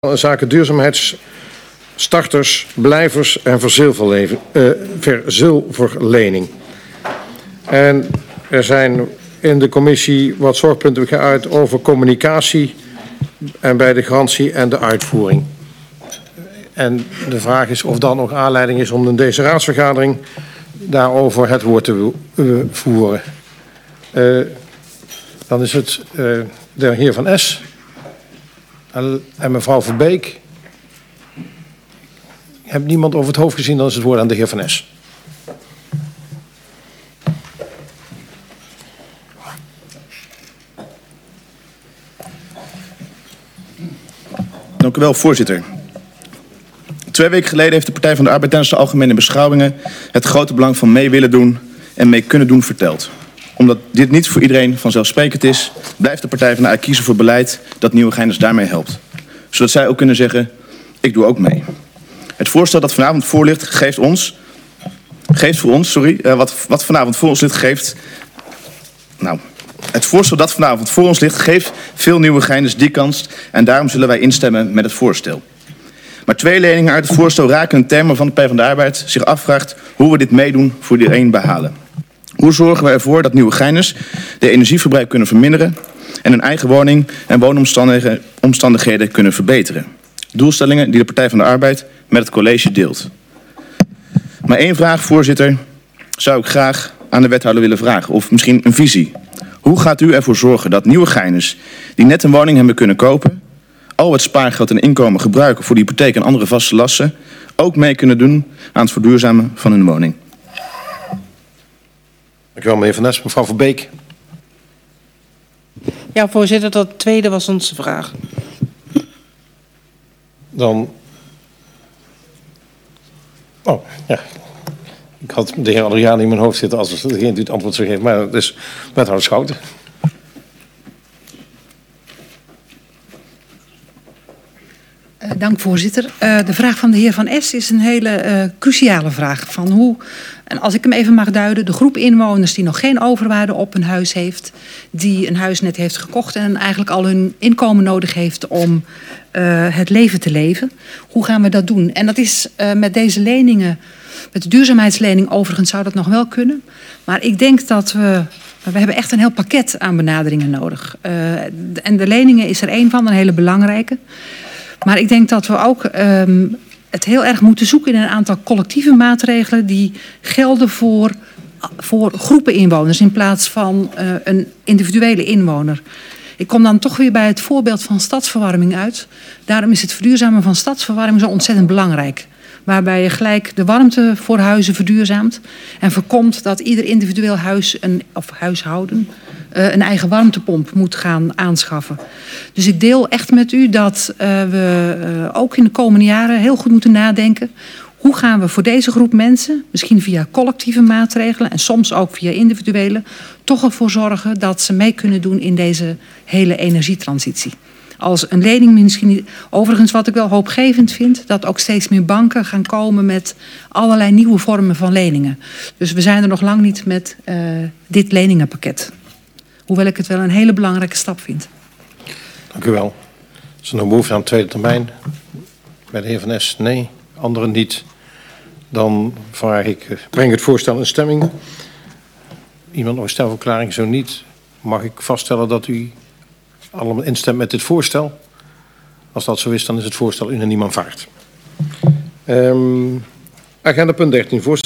Zaken duurzaamheidsstarters, blijvers en verzilverlening. En er zijn in de commissie wat zorgpunten geuit over communicatie en bij de garantie en de uitvoering. En de vraag is of dat nog aanleiding is om in deze raadsvergadering daarover het woord te voeren. Dan is het de heer Van Es en mevrouw Verbeek. Ik heb niemand over het hoofd gezien, dan is het woord aan de heer Van Es. Dank u wel, voorzitter. 2 weken geleden heeft de Partij van de Arbeid tijdens de algemene beschouwingen het grote belang van mee willen doen en mee kunnen doen verteld. Omdat dit niet voor iedereen vanzelfsprekend is, blijft de Partij van de Arbeid kiezen voor beleid dat Nieuwegeiners daarmee helpt. Zodat zij ook kunnen zeggen, ik doe ook mee. Het voorstel dat vanavond voor ligt Het voorstel dat vanavond voor ons ligt geeft veel Nieuwegeiners die kans en daarom zullen wij instemmen met het voorstel. Maar 2 leningen uit het voorstel raken een thema van de Partij van de Arbeid zich afvraagt hoe we dit meedoen voor iedereen behalen. Hoe zorgen we ervoor dat Nieuwegeiners de energieverbruik kunnen verminderen en hun eigen woning en woonomstandigheden kunnen verbeteren? Doelstellingen die de Partij van de Arbeid met het college deelt. Maar 1 vraag, voorzitter, zou ik graag aan de wethouder willen vragen, of misschien een visie. Hoe gaat u ervoor zorgen dat Nieuwegeiners die net een woning hebben kunnen kopen, al het spaargeld en inkomen gebruiken voor de hypotheek en andere vaste lasten, ook mee kunnen doen aan het verduurzamen van hun woning? Dank u wel, meneer Van Es. Mevrouw Verbeek. Ja, voorzitter, dat tweede was onze vraag. Dan... Oh, ja. Ik had de heer Adriaan in mijn hoofd zitten als degene die het antwoord zou geven. Maar dat is wethouder Schouten. Dank, voorzitter. De vraag van de heer Van Es is een hele cruciale vraag. Van hoe, en als ik hem even mag duiden, de groep inwoners die nog geen overwaarde op een huis heeft, die een huis net heeft gekocht en eigenlijk al hun inkomen nodig heeft om het leven te leven. Hoe gaan we dat doen? En dat is met deze leningen, met de duurzaamheidslening overigens zou dat nog wel kunnen. Maar ik denk dat we hebben echt een heel pakket aan benaderingen nodig. En de leningen is er 1 van, een hele belangrijke. Maar ik denk dat we ook het heel erg moeten zoeken in een aantal collectieve maatregelen die gelden voor groepen inwoners in plaats van een individuele inwoner. Ik kom dan toch weer bij het voorbeeld van stadsverwarming uit. Daarom is het verduurzamen van stadsverwarming zo ontzettend belangrijk. Waarbij je gelijk de warmte voor huizen verduurzaamt en voorkomt dat ieder individueel huis of huishouden een eigen warmtepomp moet gaan aanschaffen. Dus ik deel echt met u dat we ook in de komende jaren heel goed moeten nadenken. Hoe gaan we voor deze groep mensen, misschien via collectieve maatregelen en soms ook via individuele, toch ervoor zorgen dat ze mee kunnen doen in deze hele energietransitie. Als een lening misschien niet. Overigens wat ik wel hoopgevend vind, dat ook steeds meer banken gaan komen met allerlei nieuwe vormen van leningen. Dus we zijn er nog lang niet met dit leningenpakket. Hoewel ik het wel een hele belangrijke stap vind. Dank u wel. Is er nog behoefte aan tweede termijn? Bij de heer Van Es? Nee. Anderen niet. Dan vraag ik, breng het voorstel in stemming. Iemand nog een stemverklaring? Zo niet. Mag ik vaststellen dat u allemaal instemt met dit voorstel? Als dat zo is, dan is het voorstel unaniem aanvaard. Agenda punt 13. Voorstel